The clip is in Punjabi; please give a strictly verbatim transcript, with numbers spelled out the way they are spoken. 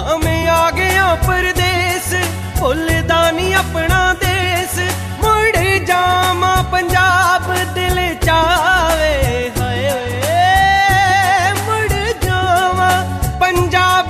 हाँ मैं आ गया परदेस, भुलदा नहीं अपना दे